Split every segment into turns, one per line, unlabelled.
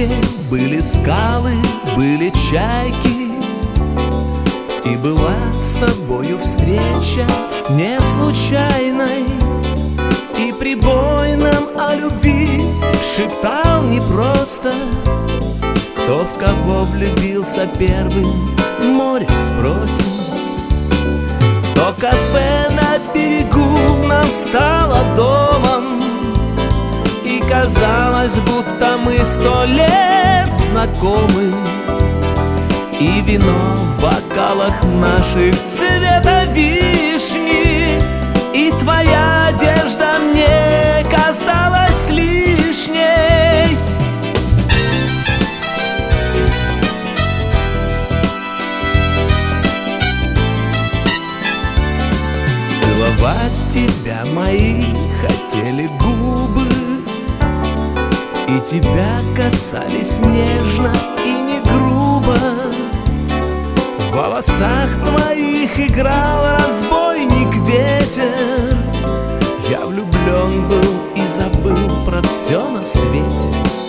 море, были скалы, были чайки, и была с тобою встреча не случайной. И прибой нам о любви шептал непросто: кто в кого влюбился первым, море спросим. То кафе на берегу нам стало домом, и казалось, будто мы 100 лет знакомы. И вино в бокалах наших цвета вишни, и твоя одежда мне казалась лишней. Целовать тебя мои хотели губы, и тебя касались нежно и не грубо. В волосах твоих играл разбойник ветер. Я влюблен был и забыл про все на свете.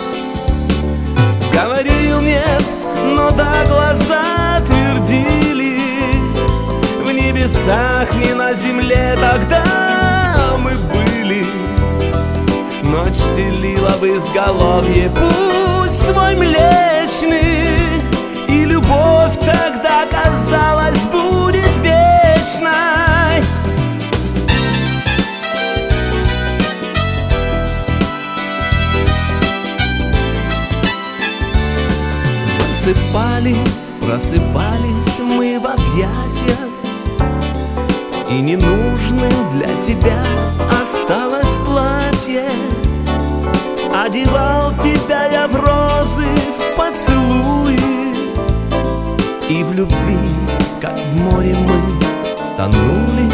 Говорил нет, но да, глаза твердили. В небесах, не на земле тогда мы были. Ночь стелила в изголовье путь свой млечный, и любовь тогда, казалось, будет вечной. Засыпали, просыпались мы в объятиях, и ненужным для тебя осталось платье. Одевал тебя я в розы, в поцелуи, и в любви, как в море, мы тонули.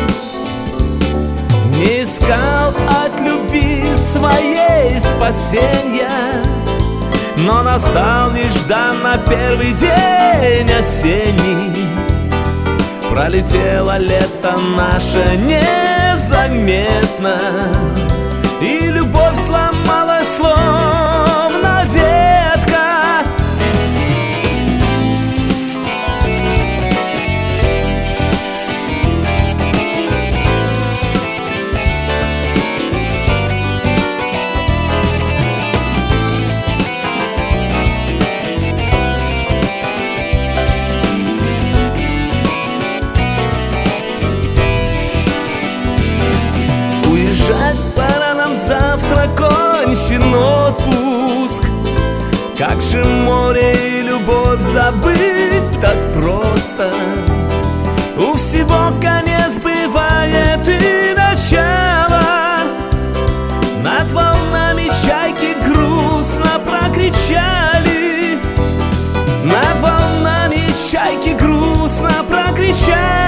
Не искал от любви своей спасенья, но настал нежданно первый день осенний. Пролетело лето наше незаметно, и любовь сломалась словно ветка. Пора нам завтра, кончен отпуск. Как же море и любовь забыть так просто? У всего конец бывает и начало. Над волнами чайки грустно прокричали. Над волнами чайки грустно прокричали.